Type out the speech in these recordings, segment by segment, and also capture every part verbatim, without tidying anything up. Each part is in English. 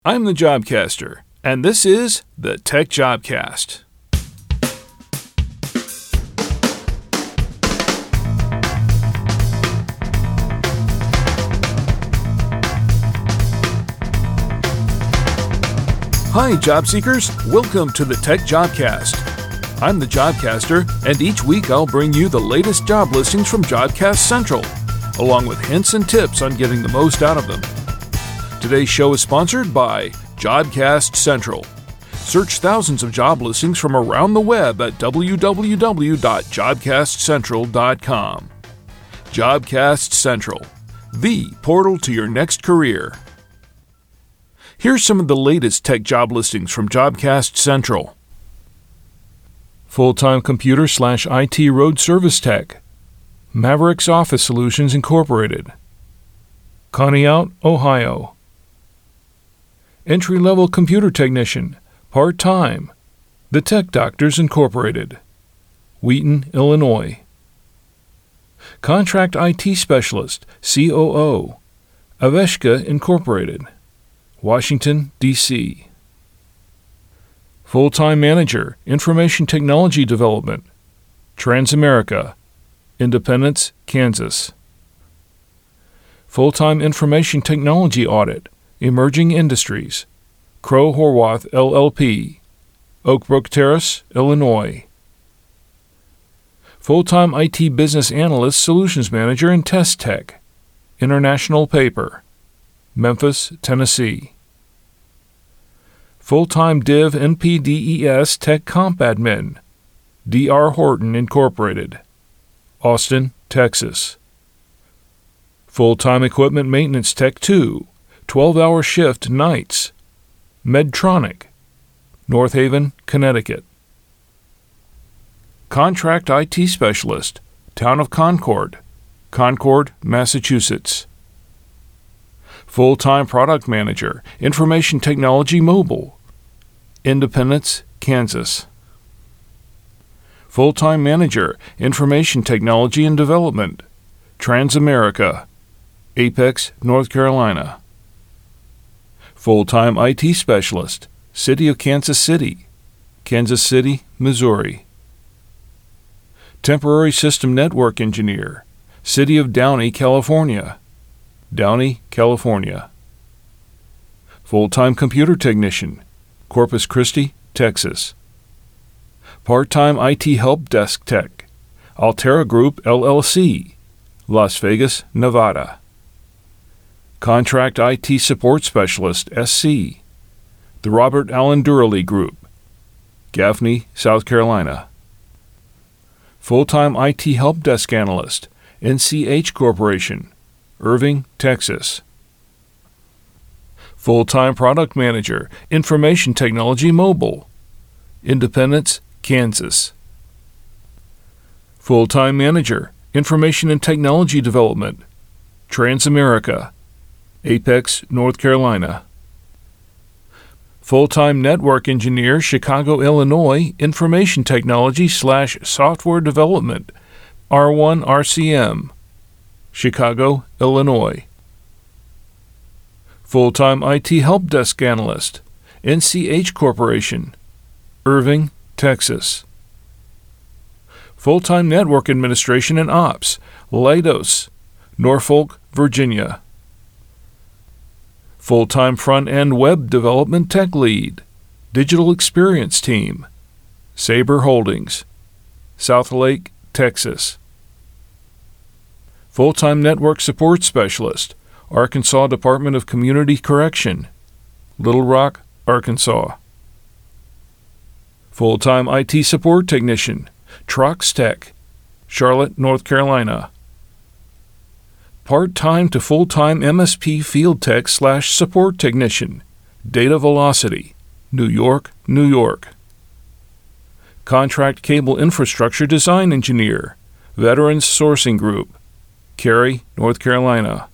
I'm the Jobcaster, and this is the Tech Jobcast. Hi, job seekers. Welcome to the Tech Jobcast. I'm the Jobcaster, and each week I'll bring you the latest job listings from Jobcast Central, along with hints and tips on getting the most out of them. Today's show is sponsored by Jobcast Central. Search thousands of job listings from around the web at w w w dot jobcast central dot com. Jobcast Central, the portal to your next career. Here's some of the latest tech job listings from Jobcast Central. Full-time computer slash I T road service tech. Mavericks Office Solutions Incorporated. Conneaut, Ohio. Entry-level computer technician, part-time. The Tech Doctors Incorporated. Wheaton, Illinois. Contract I T specialist, C O O. Aveshka Incorporated. Washington, D C Full-time manager, information technology development. Transamerica. Independence, Kansas. Full-time information technology audit. Emerging Industries. Crow Horwath, L L P. Oak Brook Terrace, Illinois. Full-time I T business analyst, solutions manager, and test tech. International Paper. Memphis, Tennessee. Full-time Div N P D E S Tech Comp Admin. D R Horton Incorporated. Austin, Texas. Full-time Equipment Maintenance Tech two. twelve-hour shift nights. Medtronic. North Haven, Connecticut. Contract I T Specialist. Town of Concord. Concord, Massachusetts. Full-time Product Manager. Information Technology Mobile. Independence, Kansas. Full-time Manager. Information Technology and Development. Transamerica. Apex, North Carolina. Full-time I T Specialist, City of Kansas City, Kansas City, Missouri. Temporary System Network Engineer, City of Downey, California, Downey, California. Full-time Computer Technician, Corpus Christi, Texas. Part-time I T Help Desk Tech, Altera Group, L L C, Las Vegas, Nevada. Contract I T Support Specialist, S C, the Robert Allen Durley Group, Gaffney, South Carolina. Full-time I T Help Desk Analyst, N C H Corporation, Irving, Texas. Full-time Product Manager, Information Technology Mobile, Independence, Kansas. Full-time Manager, Information and Technology Development, Transamerica, Apex, North Carolina. Full-time Network Engineer, Chicago, Illinois, Information Technology slash Software Development, R one R C M, Chicago, Illinois. Full-time I T Help Desk Analyst, N C H Corporation, Irving, Texas. Full-time Network Administration and Ops, Leidos, Norfolk, Virginia. Full-time Front-End Web Development Tech Lead, Digital Experience Team, Sabre Holdings, Southlake, Texas. Full-time Network Support Specialist, Arkansas Department of Community Correction, Little Rock, Arkansas. Full-time I T Support Technician, Trox Tech, Charlotte, North Carolina. Part-time to full-time M S P Field Tech slash Support Technician, Data Velocity, New York, New York. Contract Cable Infrastructure Design Engineer, Veterans Sourcing Group, Cary, North Carolina.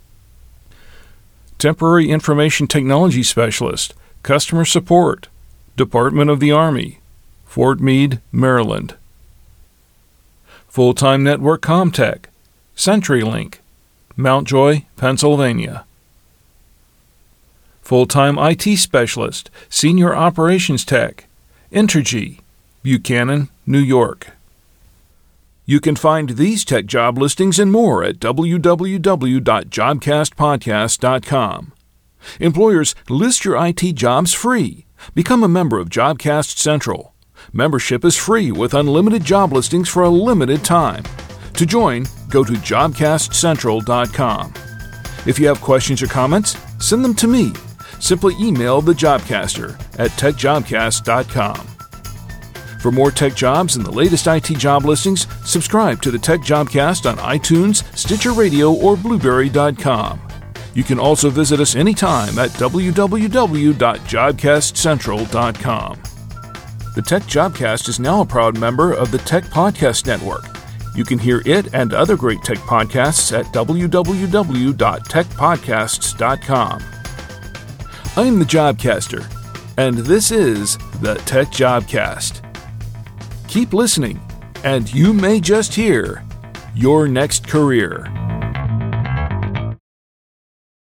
Temporary Information Technology Specialist, Customer Support, Department of the Army, Fort Meade, Maryland. Full-time Network Comtech, CenturyLink, Mountjoy, Pennsylvania. Full-time I T Specialist, Senior Operations Tech, Entergy, Buchanan, New York. You can find these tech job listings and more at w w w dot jobcast podcast dot com. Employers, list your I T jobs free. Become a member of Jobcast Central. Membership is free with unlimited job listings for a limited time. To join, go to jobcast central dot com. If you have questions or comments, send them to me. Simply email the Jobcaster at tech jobcast dot com. For more tech jobs and the latest I T job listings, subscribe to the Tech Jobcast on iTunes, Stitcher Radio, or Blueberry dot com. You can also visit us anytime at w w w dot jobcast central dot com. The Tech Jobcast is now a proud member of the Tech Podcast Network. You can hear it and other great tech podcasts at w w w dot tech podcasts dot com. I'm the Jobcaster, and this is the Tech Jobcast. Keep listening, and you may just hear your next career.